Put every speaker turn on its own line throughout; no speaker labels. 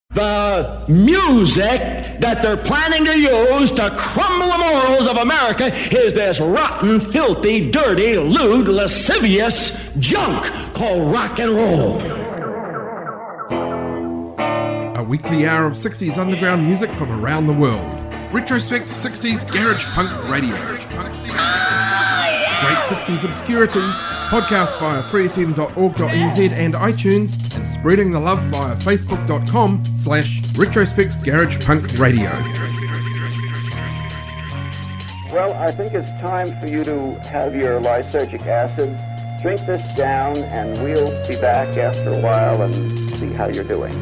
The music that they're planning to use to crumble the morals of America is this rotten, filthy, dirty, lewd, lascivious junk called rock and roll.
A weekly hour of 60s underground music from around the world. Retrospect 60s Garage Punk Radio. Great 60s obscurities, podcast via freefm.org.nz and iTunes, and spreading the love via facebook.com/Retrospect Garage Punk Radio.
Well, I think it's time for you to have your lysergic acid. Drink this down, and we'll be back after a while and see how you're doing.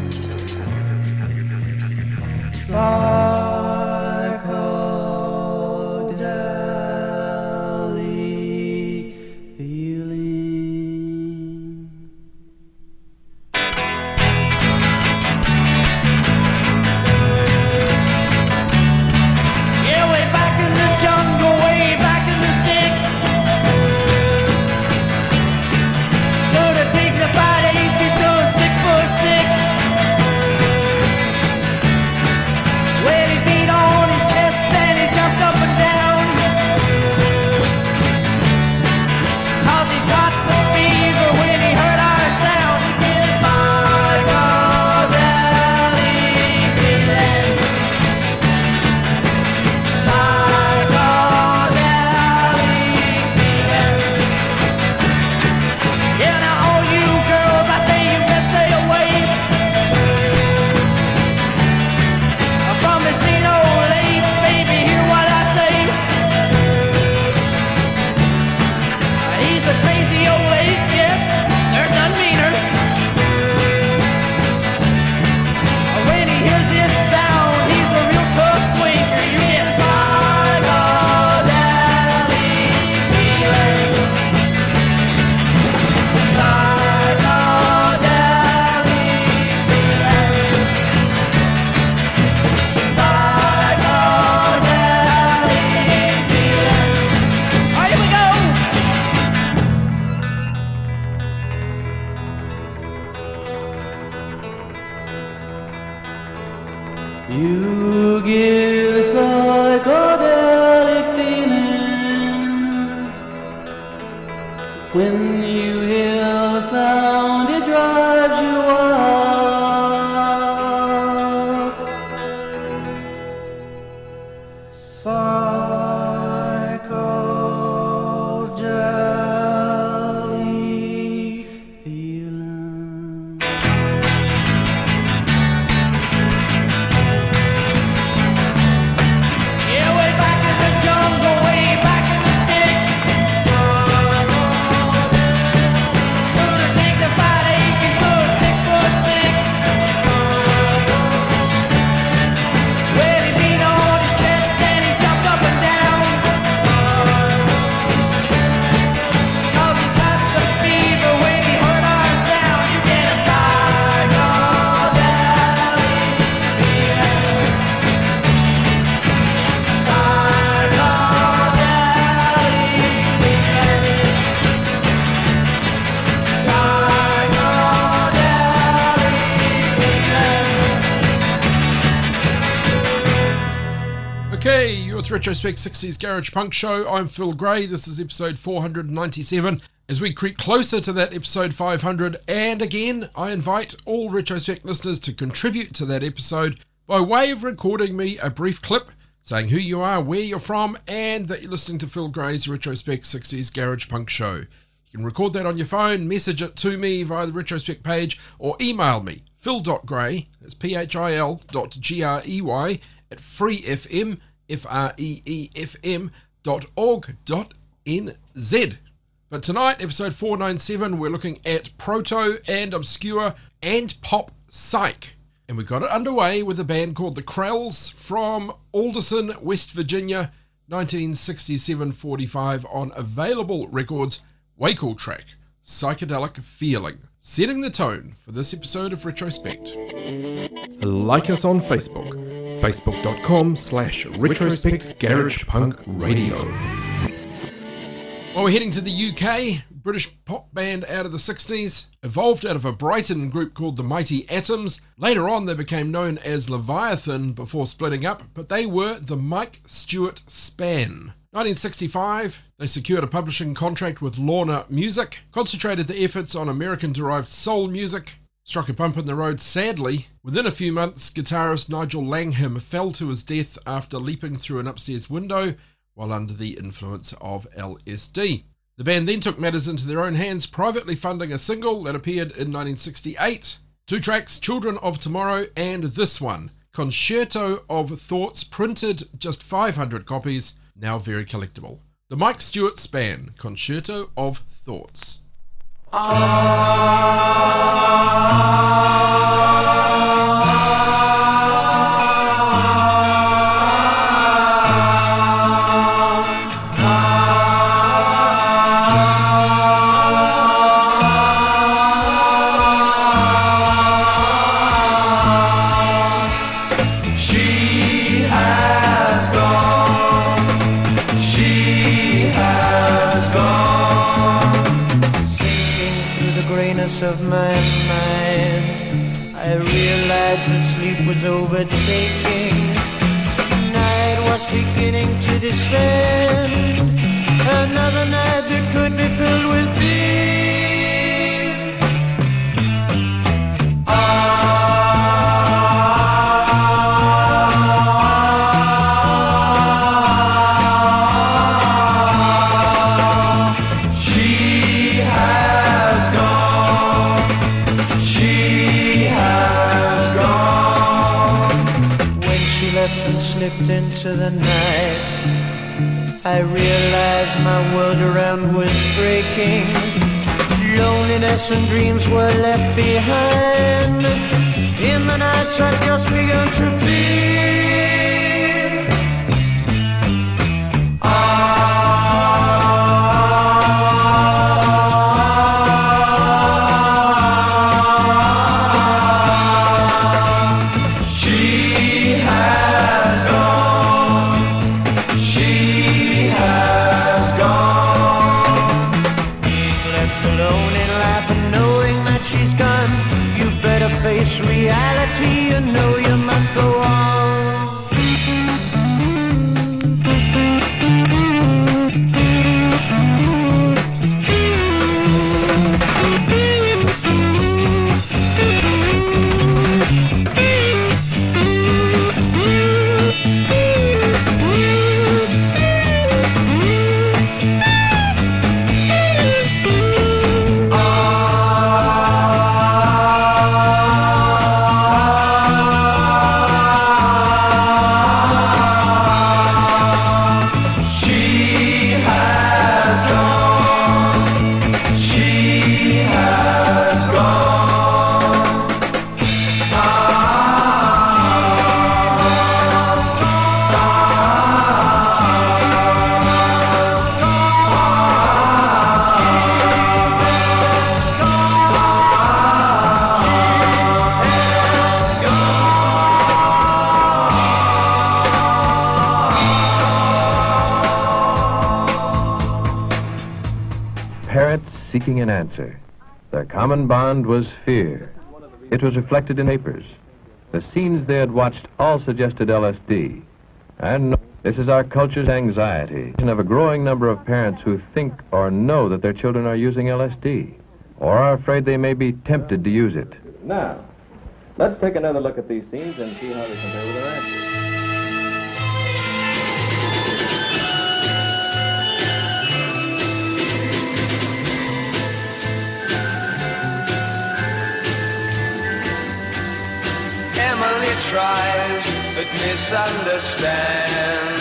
You give a psychedelic feeling when you hear the sound, it drives you wild. Psycho-jelly feeling. Yeah, way back in the jungle, way back in the sticks. Gonna take the 5'8" foot, 6'6". Well, he beat on his chest and he jumped up and down. 'Cause he got the fever when he heard our sound. You get a psycho-jelly feeling.
Okay, you're with Retrospect 60s Garage Punk Show. I'm Phil Gray. This is episode 497. As we creep closer to that episode 500, and again, I invite all Retrospect listeners to contribute to that episode by way of recording me a brief clip saying who you are, where you're from, and that you're listening to Phil Gray's Retrospect 60s Garage Punk Show. You can record that on your phone, message it to me via the Retrospect page, or email me, phil.grey, that's phil.grey, at freefm.org.nz. But tonight, episode 497, we're looking at proto and obscure and pop psych. And we got it underway with a band called The Krells from Alderson, West Virginia, 1967-45 on Available Records, Waco track, Psychedelic Feeling, setting the tone for this episode of Retrospect. Like us on Facebook, facebook.com/Retrospect Garage Punk Radio. Well, we're heading to the UK. British pop band out of the 60s, evolved out of a Brighton group called the Mighty Atoms. Later on they became known as Leviathan before splitting up, but they were the Mike Stewart Span. 1965, they secured a publishing contract with Lorna Music, concentrated their efforts on American-derived soul music, struck a bump in the road sadly. Within a few months, guitarist Nigel Langham fell to his death after leaping through an upstairs window while under the influence of LSD. The band then took matters into their own hands, privately funding a single that appeared in 1968. 2 tracks, Children of Tomorrow and this one, Concerto of Thoughts, printed just 500 copies, now very collectible. The Mike Stewart Span, Concerto of Thoughts.
Of my mind, I realized that sleep was overtaking. Night was beginning to descend. Another night that could be filled with fear. Slipped into the night, I realized my world around was breaking. Loneliness and dreams were left behind. In the nights I'd just begun to feel. Reality, you know you must go on.
Seeking an answer. Their common bond was fear. It was reflected in papers. The scenes they had watched all suggested LSD. And this is our culture's anxiety of a growing number of parents who think or know that their children are using LSD, or are afraid they may be tempted to use it.
Now, let's take another look at these scenes and see how they compare with our answers.
Emily tries but misunderstands.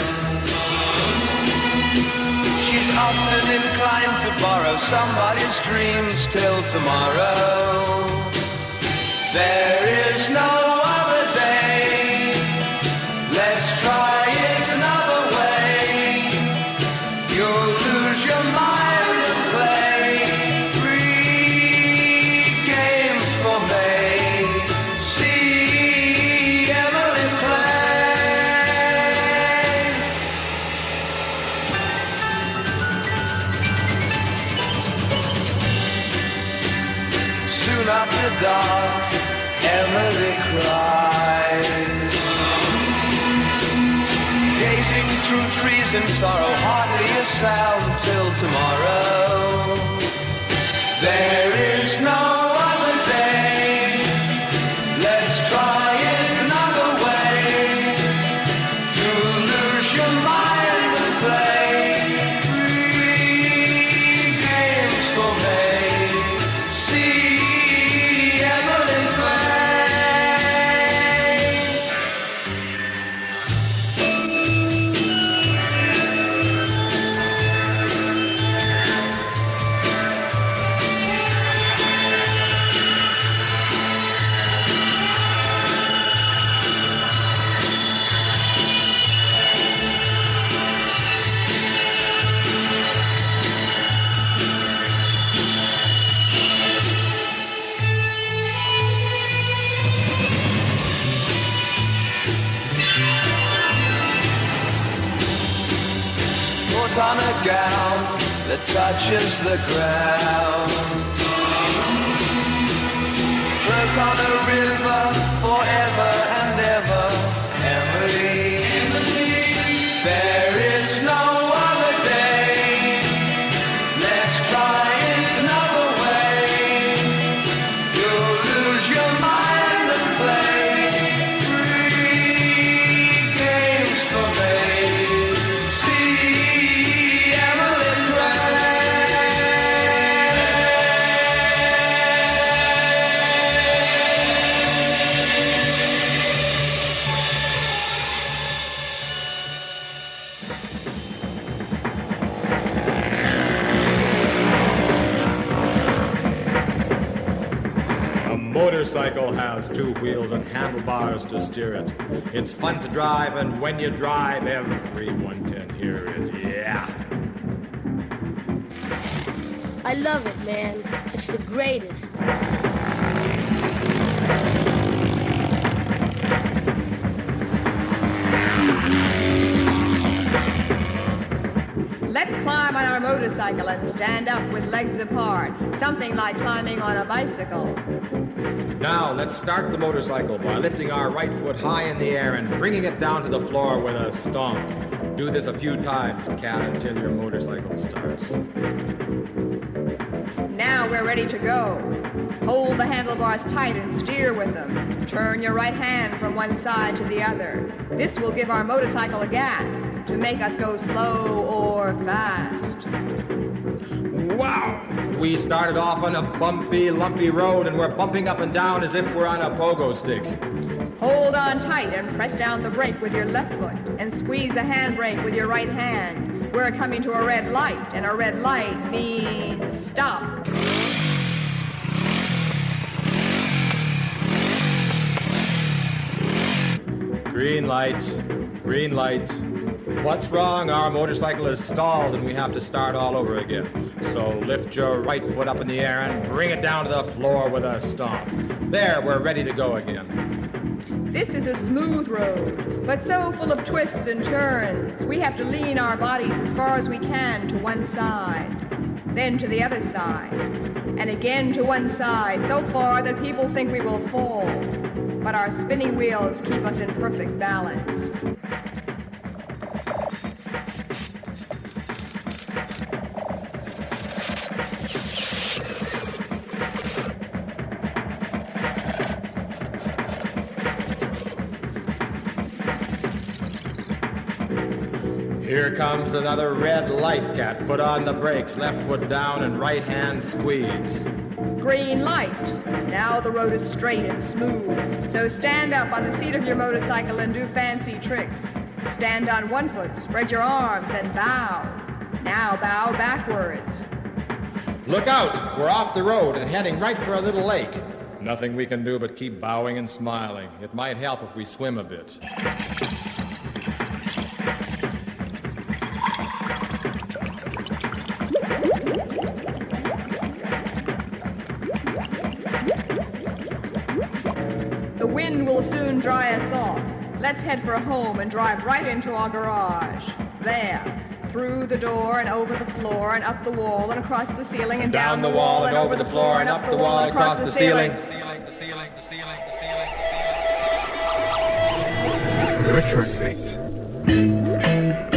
She's often inclined to borrow somebody's dreams till tomorrow. There is no other day. Let's try it another way. You'll lose your mind and play 3 games for May. See Emily play. through trees in sorrow, hardly a sound till tomorrow. There is no other day. Let's try it another way. You'll lose your mind and play free games for May. See Evelyn play. Put on a gown that touches the ground. Float on a river forever and ever, Emily. There is no other day. Let's try it another way. You'll lose your mind and play three games for me. See Emily
A motorcycle has two wheels and handlebars to steer it. It's fun to drive, and when you drive, everyone can hear it. Yeah.
I love it, man. It's the greatest.
Let's climb on our motorcycle and stand up with legs apart. Something like climbing on a bicycle.
Now, let's start the motorcycle by lifting our right foot high in the air and bringing it down to the floor with a stomp. Do this a few times, cat, until your motorcycle starts.
Now we're ready to go. Hold the handlebars tight and steer with them. Turn your right hand from one side to the other. This will give our motorcycle a gas to make us go slow or fast.
Wow! We started off on a bumpy, lumpy road, and we're bumping up and down as if we're on a pogo stick.
Hold on tight and press down the brake with your left foot and squeeze the handbrake with your right hand. We're coming to a red light, and a red light means stop.
Green light, green light. What's wrong? Our motorcycle is stalled and we have to start all over again. So lift your right foot up in the air and bring it down to the floor with a stomp. There, we're ready to go again.
This is a smooth road, but so full of twists and turns. We have to lean our bodies as far as we can to one side, then to the other side, and again to one side, so far that people think we will fall. But our spinning wheels keep us in perfect balance.
Here comes another red light, cat. Put on the brakes, left foot down and right hand squeeze.
Green light. Now the road is straight and smooth. So stand up on the seat of your motorcycle and do fancy tricks. Stand on one foot, spread your arms and bow. Now bow backwards.
Look out! We're off the road and heading right for a little lake. Nothing we can do but keep bowing and smiling. It might help if we swim a bit.
The wind will soon dry us off. Let's head for home and drive right into our garage. There. Through the door and over the floor and up the wall and across the ceiling and down the wall and over the floor and up the wall and across the ceiling.
Retrospect.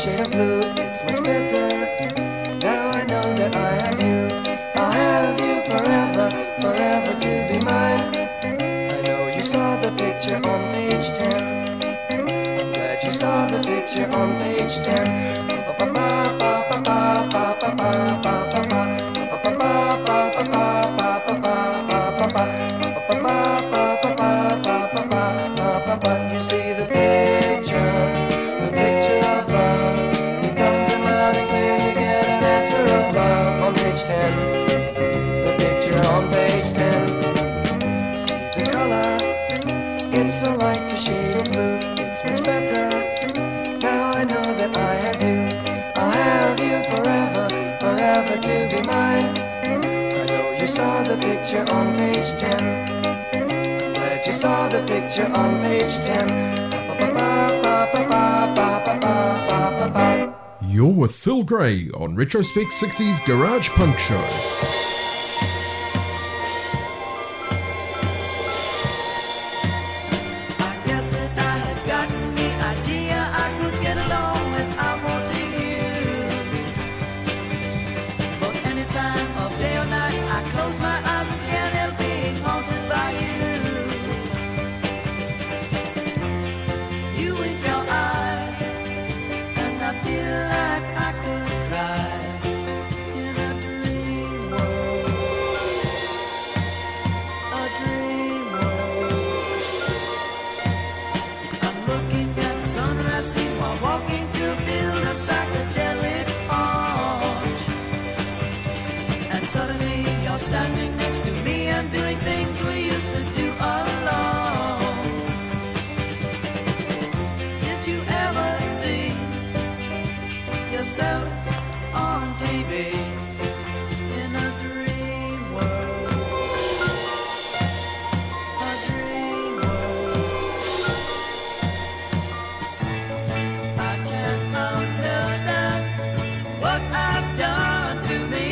shade of blue, it's much better. Now I know that I have you. I'll have you forever, forever to be mine. I know you saw the picture on page 10. I'm glad you saw the picture on page 10. You see the picture of love. It comes in loud and clear, you get an answer of love on page 10. The picture on page 10. See the color, it's a lighter shade of blue, it's much better. Now I know that I have you. I'll have you forever, forever to be mine. I know you saw the picture on page 10. I'm glad you saw the picture on page 10.
You're with Phil Gray on Retrospect 60s Garage Punk Show.
Standing next to me and doing things we used to do alone. Did you ever see yourself on TV in a dream world? A dream world. I can't understand what I've done to me.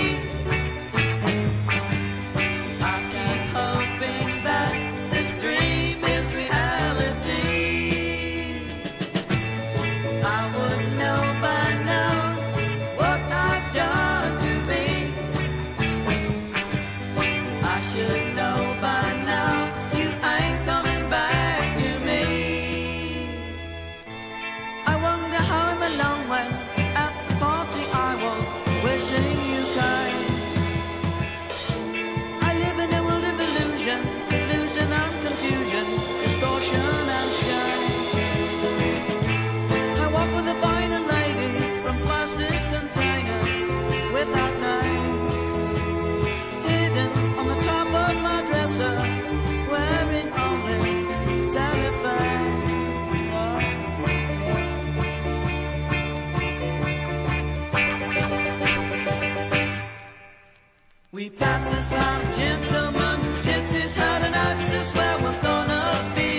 We pass this line of gentlemen, gypsies, hot and ice is where we're gonna be.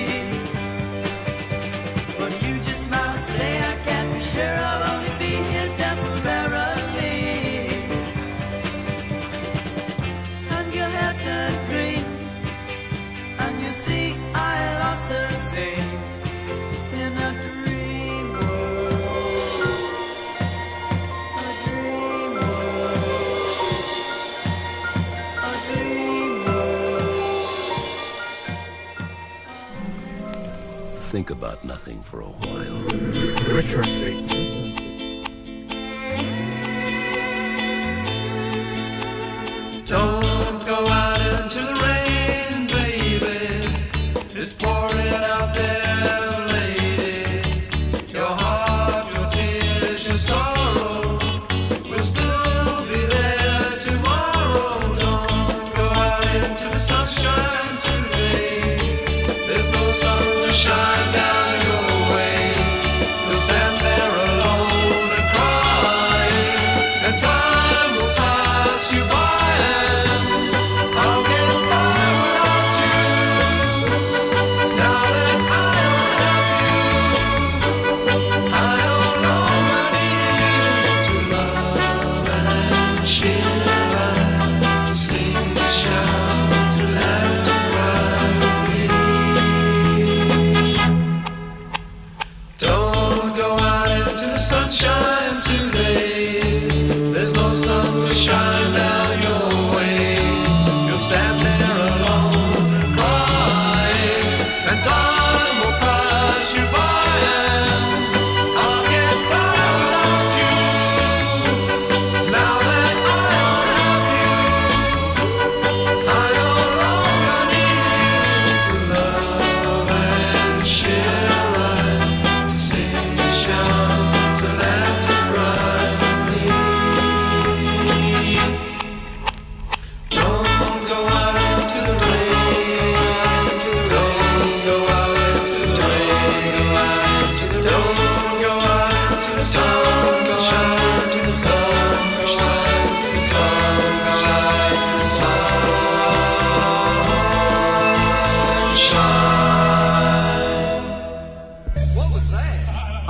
But you just smile and say I can't be sure, I'll only be here temporarily. And your hair turned green, and you see I lost the sea in a dream world. A dream world.
Think about nothing for a while.
Retrospect.
Don't go out into the rain, baby. It's pouring out there, lady. Your heart, your tears, your sorrow will still be there tomorrow. Don't go out into the sunshine today. There's no sun to shine down your way. You'll stand there alone and crying, and time will pass you by. I'll get by without you. Now that I don't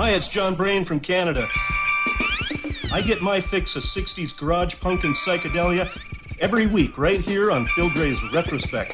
Hi, it's John Brain from Canada. I get my fix of 60s garage punk and psychedelia every week right here on Phil Gray's Retrospect.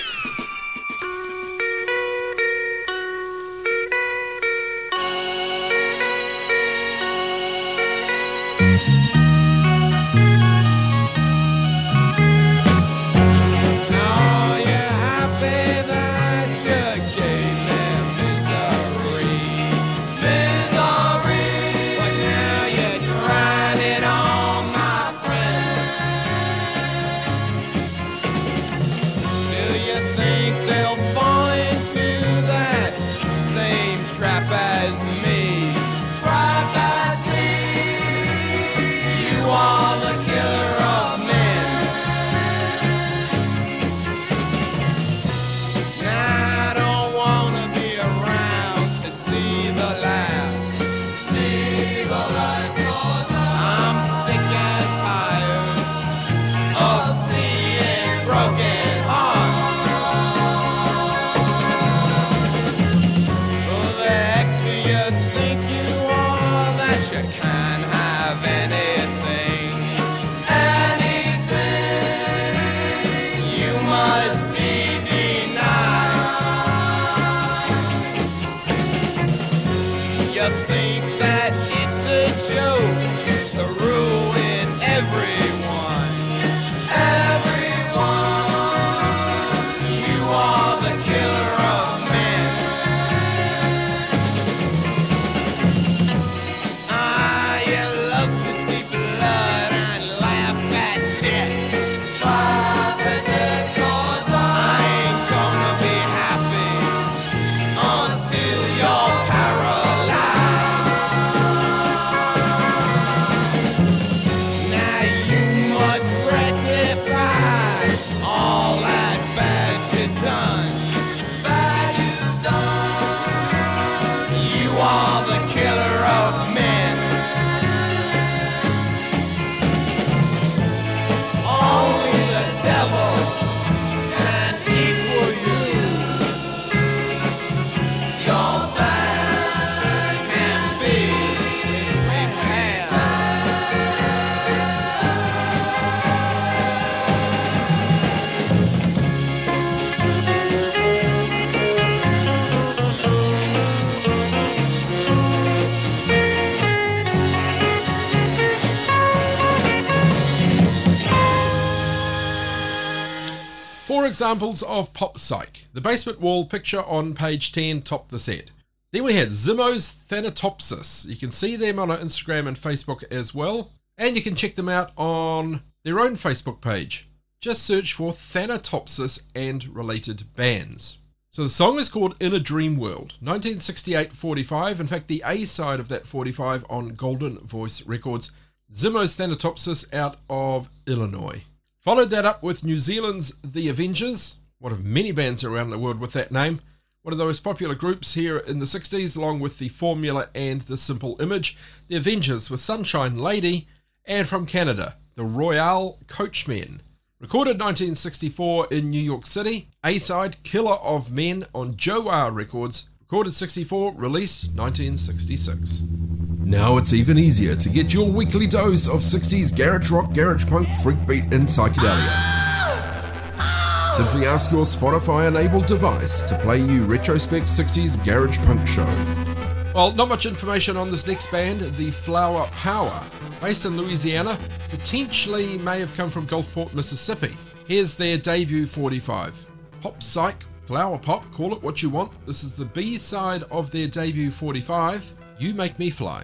Examples of pop psych. The basement wall picture on page 10 topped the set. Then we had Zimmo's Thanatopsis. You can see them on our Instagram and Facebook as well, and you can check them out on their own Facebook page. Just search for Thanatopsis and related bands. So the song is called In a Dream World, 1968-45. In fact, the A side of that 45 on Golden Voice Records. Zimmo's Thanatopsis out of Illinois. Followed that up with New Zealand's The Avengers, one of many bands around the world with that name. One of the most popular groups here in the 60s, along with The Formula and The Simple Image. The Avengers with Sunshine Lady, and from Canada, The Royale Coachmen. Recorded 1964 in New York City. A-side, Killer of Men on Joe R Records. Recorded 64, released 1966. Now it's even easier to get your weekly dose of 60s garage rock, garage punk, freak beat and psychedelia. Simply ask your Spotify-enabled device to play you Retrospect 60s Garage Punk Show. Well, not much information on this next band, the Flower Power. Based in Louisiana, potentially may have come from Gulfport, Mississippi. Here's their debut 45. Pop psych, flower pop, call it what you want. This is the B-side of their debut 45, You Make Me Fly.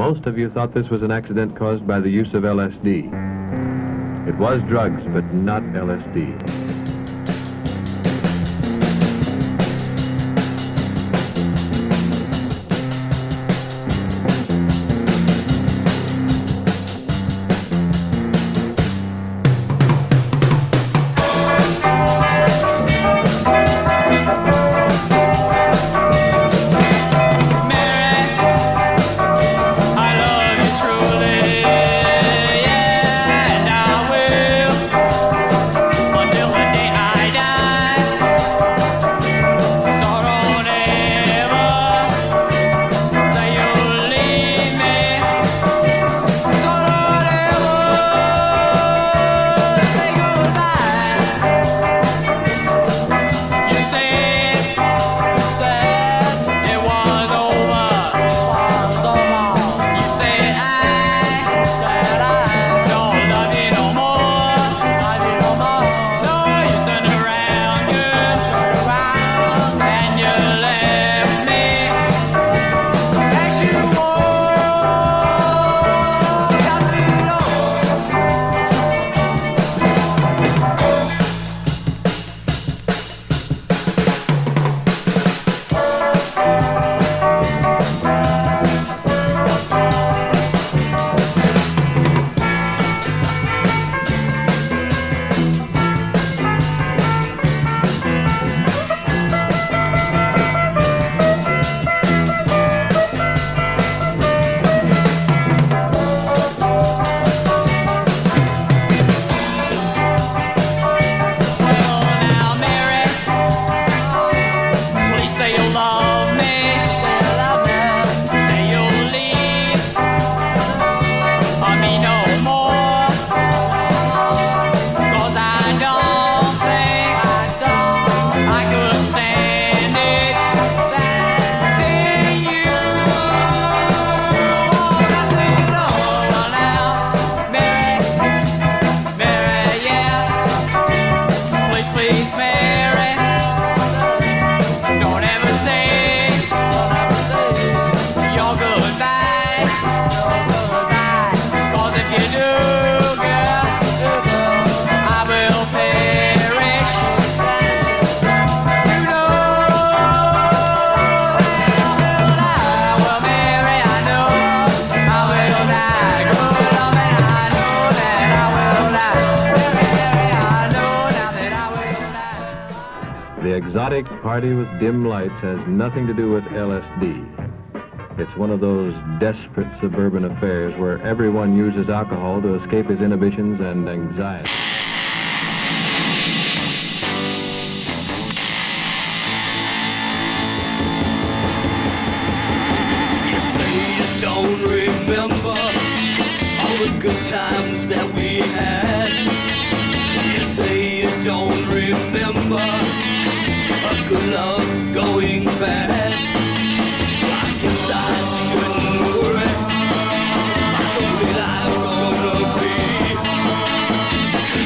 Most of you thought this was an accident caused by the use of LSD. It was drugs, but not LSD. The exotic party with dim lights has nothing to do with LSD. It's one of those desperate suburban affairs where everyone uses alcohol to escape his inhibitions and anxiety.
You say you don't remember all the good times that we had. You say you don't remember a good love going bad. I guess I shouldn't worry about the way life's gonna be, 'cause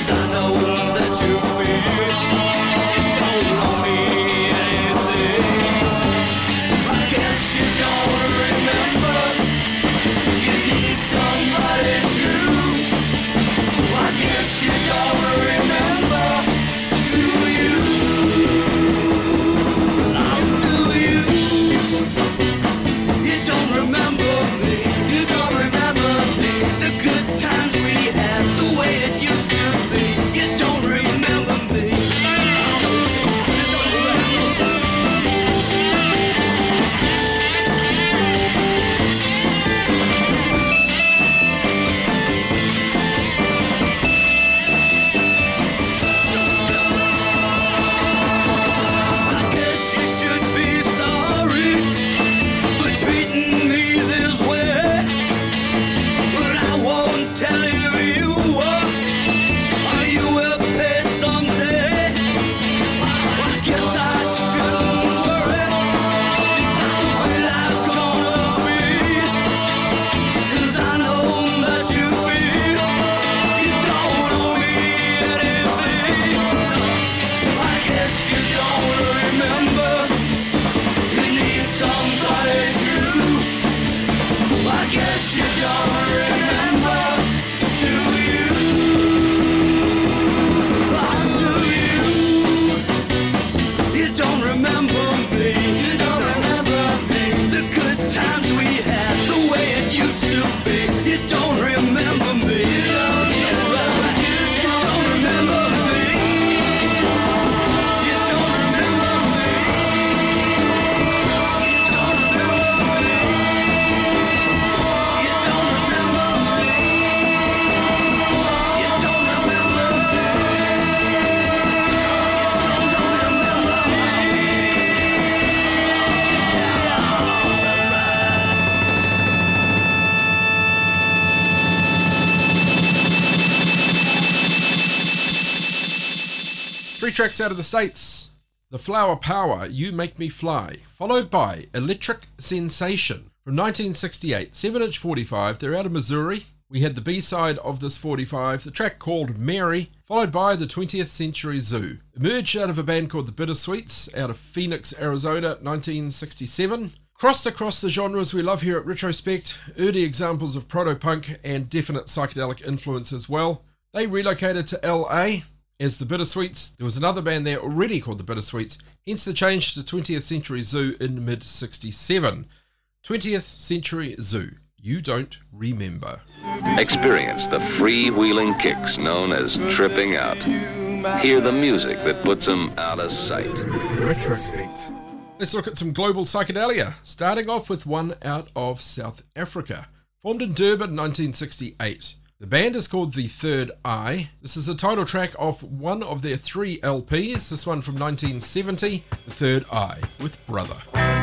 tracks out of the States. The Flower Power, You Make Me Fly, followed by Electric Sensation from 1968, 7-inch 45. They're out of Missouri. We had the B-side of this 45, the track called Mary, followed by the 20th Century Zoo. Emerged out of a band called the Bittersweets, out of Phoenix, Arizona, 1967. Crossed across the genres we love here at Retrospect, early examples of proto-punk and definite psychedelic influence as well. They relocated to LA as the Bittersweets. There was another band there already called the Bittersweets, hence the change to 20th Century Zoo in mid-67. 20th Century Zoo, You Don't Remember.
Experience the freewheeling kicks known as tripping out. Hear the music that puts them out of sight.
Retrospect. Let's look at some global psychedelia, starting off with one out of South Africa. Formed in Durban 1968. The band is called The Third Eye. This is the title track of one of their 3 LPs, this one from 1970, The Third Eye with Brother.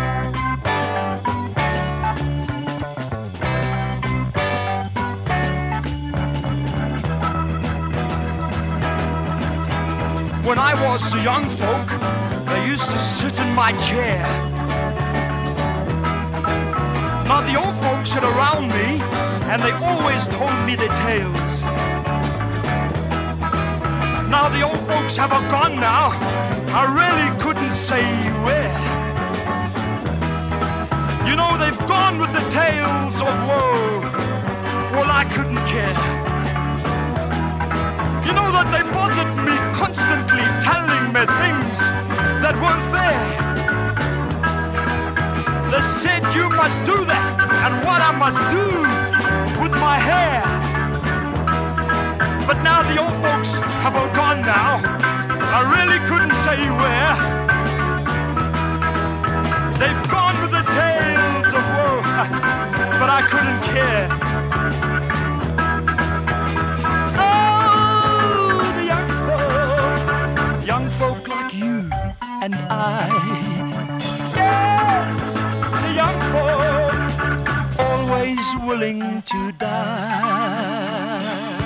When I was a young folk, they used to sit in my chair. Now the old folks sit around me, and they always told me their tales. Now the old folks have all gone now, I really couldn't say where. You know they've gone with the tales of woe, well I couldn't care. You know that they bothered me constantly telling me things that weren't fair. They said you must do that and what I must do with my hair. But now the old folks have all gone now, I really couldn't say where. They've gone with the tales of woe, but I couldn't care. Young folk like you and I, yes, the young folk, always willing to die.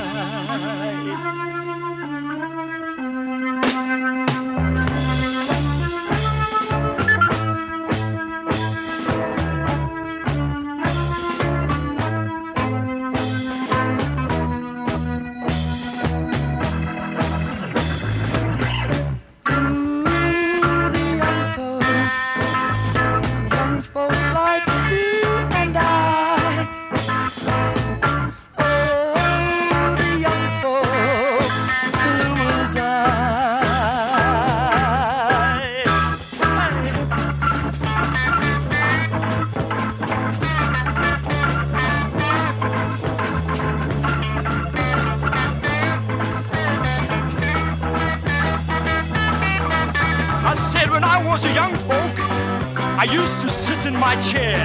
was a young folk, I used to sit in my chair.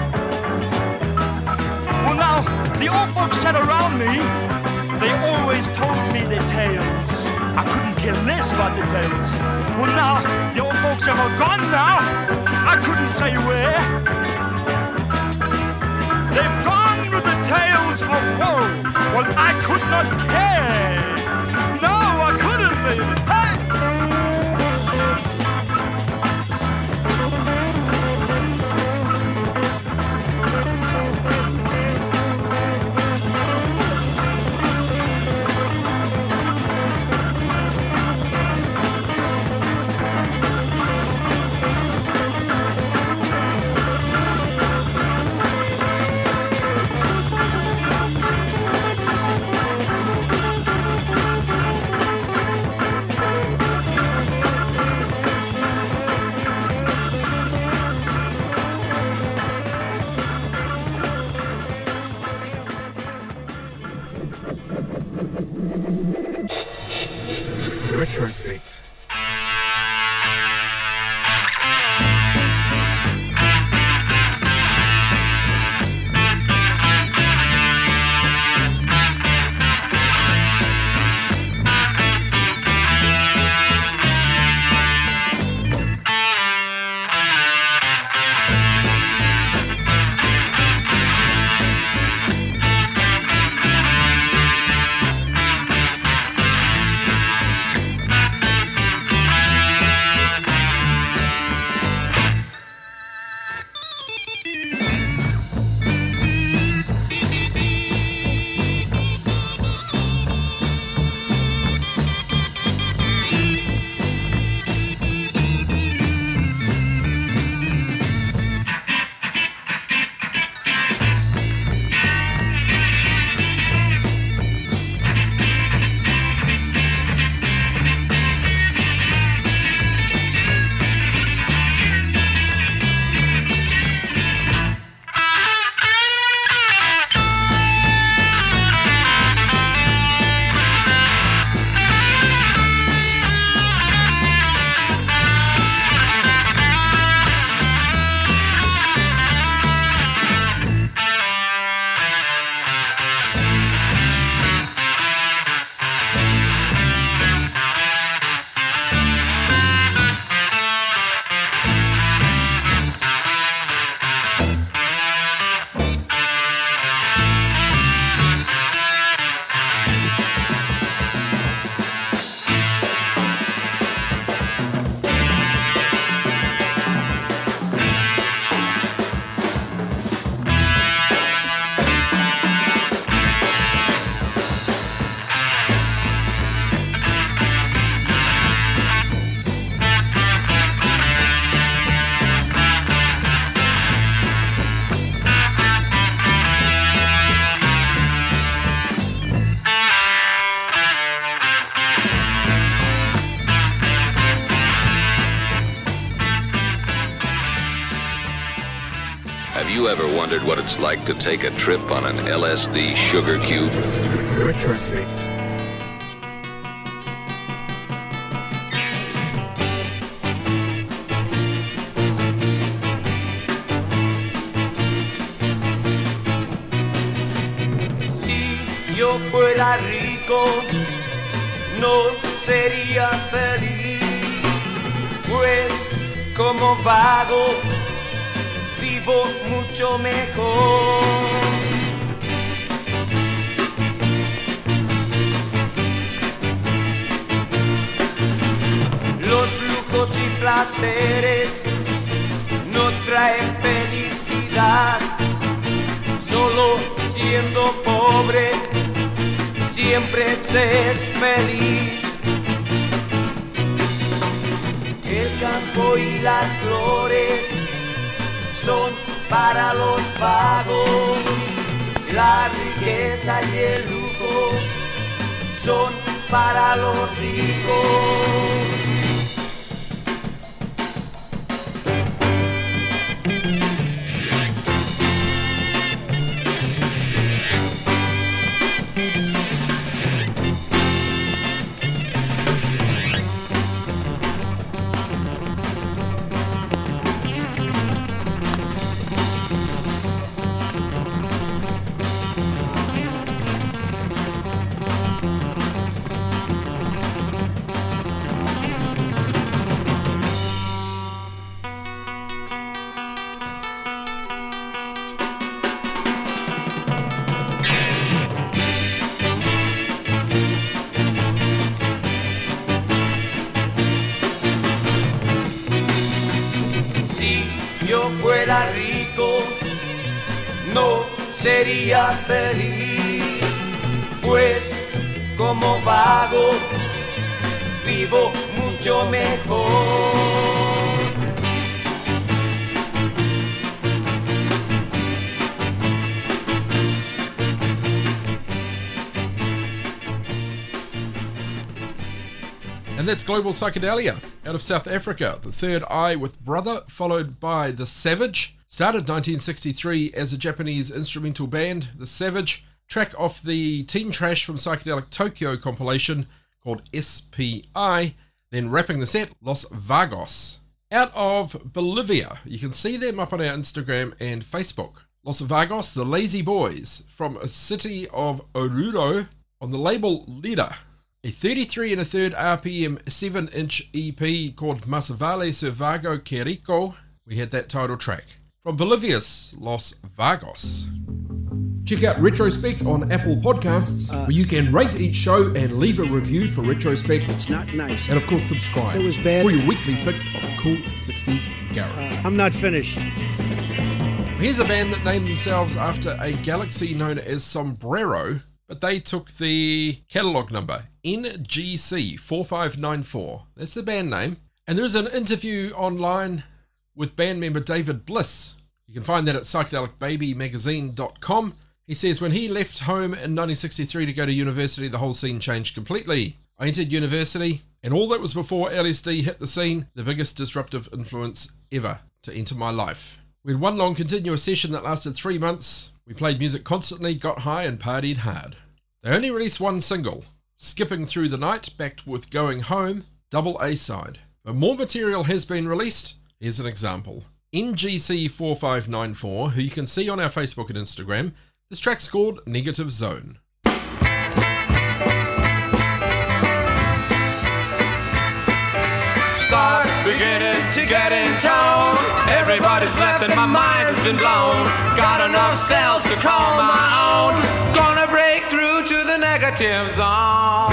Well, now, the old folks sat around me. They always told me their tales. I couldn't care less about the tales. Well, now, the old folks have all gone now. I couldn't say where. They've gone with the tales of woe. Well, I could not care. No, I couldn't, baby. Hey!
Have you ever wondered what it's like to take a trip on an LSD sugar cube?
Retrospect.
Si yo fuera rico, no sería feliz, pues como vago vivo mucho mejor. Los lujos y placeres no traen felicidad, solo siendo pobre siempre se es feliz. El campo y las flores son para los vagos, la riqueza y el lujo son para los ricos. Fuera rico, no sería feliz, pues como vago vivo mucho mejor.
And that's Global Psychedelia out of South Africa. The Third Eye with Brother, followed by The Savage. Started 1963 as a Japanese instrumental band. The Savage, track off the Teen Trash from Psychedelic Tokyo compilation called SPI. Then wrapping the set, Los Vagos. Out of Bolivia, you can see them up on our Instagram and Facebook. Los Vagos, the Lazy Boys, from a city of Oruro on the label Leader. A 33 1/3 RPM 7-inch EP called Mas Vale Ser Vago Que Rico. We had that title track. From Bolivia's Los Vagos. Check out Retrospect on Apple Podcasts, where you can rate each show and leave a review for Retrospect.
It's not nice.
And of course subscribe.
It was bad.
For your weekly fix of cool 60s garage.
I'm not finished.
Here's a band that named themselves after a galaxy known as Sombrero, but they took the catalogue number, NGC4594. That's the band name. And there's an interview online with band member David Bliss. You can find that at psychedelicbabymagazine.com. He says, when he left home in 1963 to go to university, the whole scene changed completely. I entered university, and all that was before LSD hit the scene, the biggest disruptive influence ever to enter my life. We had one long continuous session that lasted 3 months. We played music constantly, got high, and partied hard. They only released one single, Skipping Through the Night, backed with Going Home, double A-side. But more material has been released. Here's an example. NGC4594, who you can see on our Facebook and Instagram. This track's called Negative Zone.
Start beginning to get in tone. Everybody's left and my mind has been blown. Got enough cells to call my own. Gonna break through to the negative zone.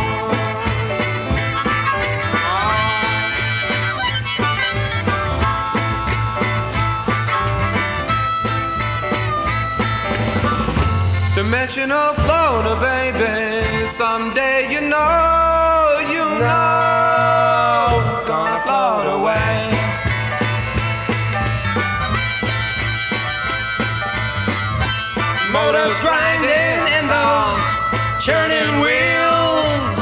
Dimensional floater, baby. Someday you know, gonna float away. Motors grinding and those churning wheels.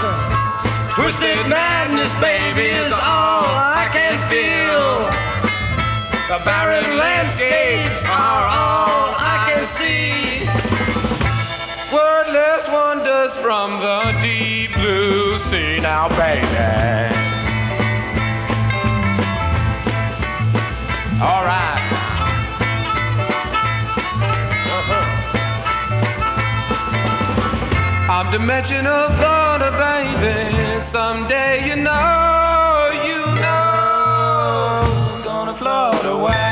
Twisted madness, baby, is all I can feel. The barren landscapes are all I can see. Wordless wonders from the deep blue sea. Now, baby. All right. I'm dimensional Florida, baby. Someday you know, I'm gonna float away.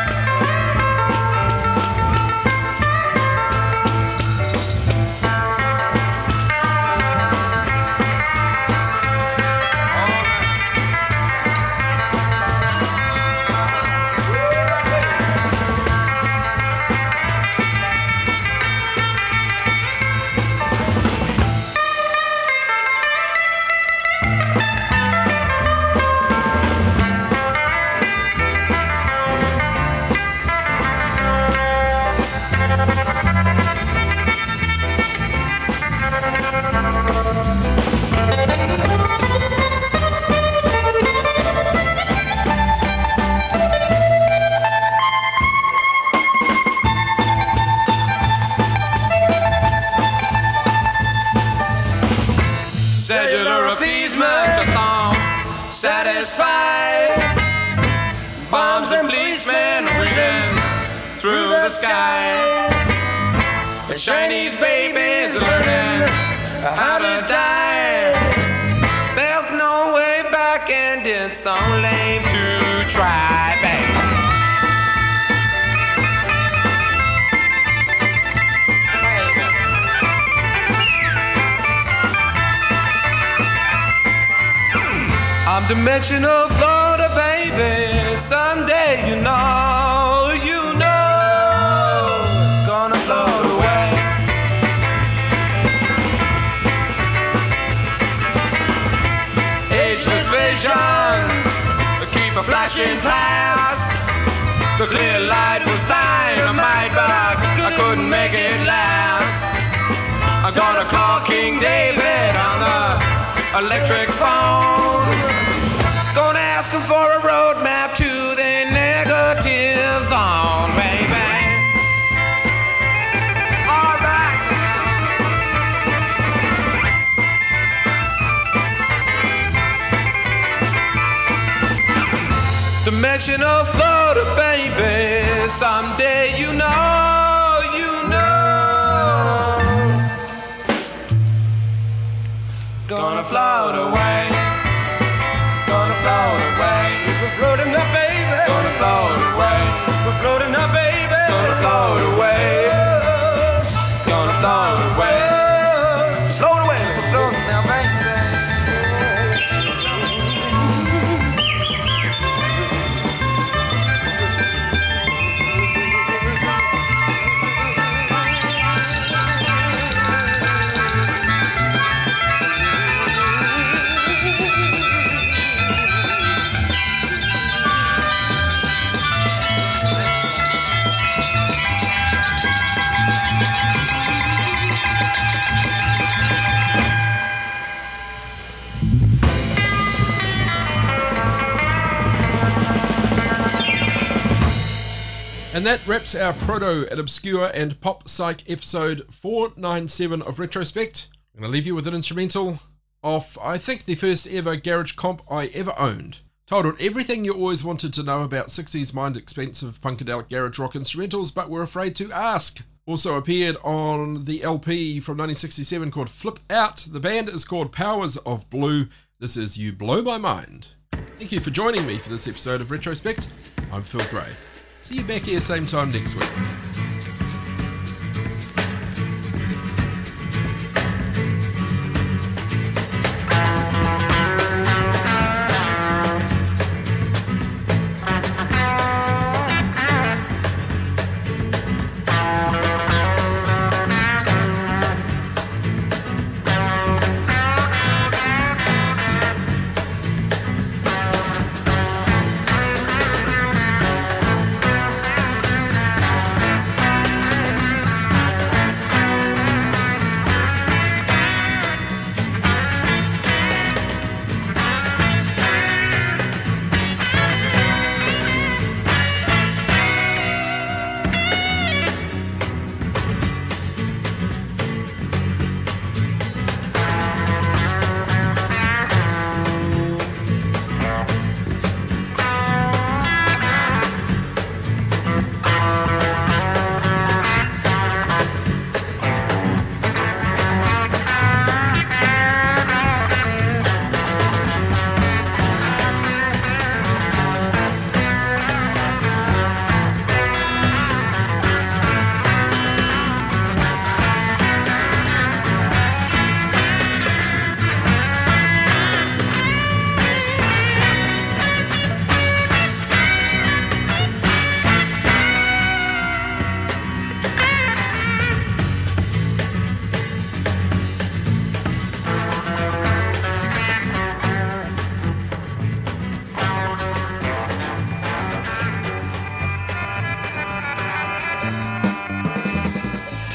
Cellular appeasement, a thong satisfied. Bombs and policemen whizzing through the sky. The Chinese babies learning how to die. There's no way back and it's so lame to try, baby. I'm dimensional Florida, baby. Someday you know, gonna float away. Ageless visions keep a flashing past. The clear light was dynamite, but I couldn't make it last. I'm gonna call King David on the electric phone. Gonna ask him for a roadmap to the negative zone, baby. All right. Dimensional Florida, baby. Someday you know. Gonna float away. Gonna float away. We're floating up, baby. Gonna float away. We're floating up, baby. Gonna float away. Gonna float away. Float away. We're floating now, baby.
And that wraps our proto and obscure and pop psych episode 497 of Retrospect. I'm going to leave you with an instrumental of, I think, the first ever garage comp I ever owned, titled Everything You Always Wanted to Know About 60s Mind-Expensive Punkadelic Garage Rock Instrumentals But Were Afraid to Ask. Also appeared on the LP from 1967 called Flip Out. The band is called Powers of Blue. This is You Blow My Mind. Thank you for joining me for this episode of Retrospect. I'm Phil Gray. See you back here same time next week.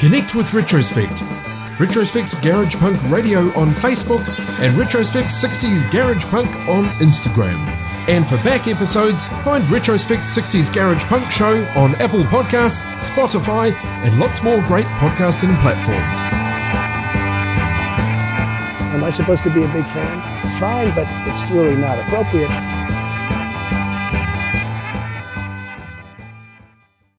Connect with Retrospect. Retrospect Garage Punk Radio on Facebook and Retrospect 60s Garage Punk on Instagram. And for back episodes, find Retrospect 60s Garage Punk Show on Apple Podcasts, Spotify, and lots more great podcasting platforms.
Am I supposed to be a big fan? It's fine, but it's really not appropriate.